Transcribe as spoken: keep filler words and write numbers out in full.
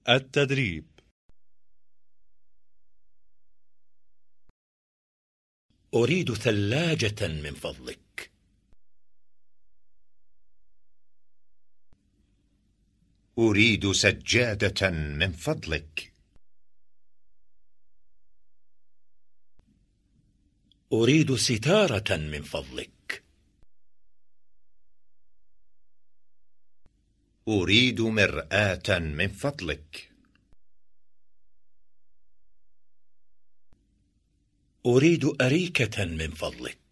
التدريب. أريد ثلاجة من فضلك. أريد سجادة من فضلك. أريد ستارة من فضلك. أريد مرآة من فضلك. أريد أريكة من فضلك.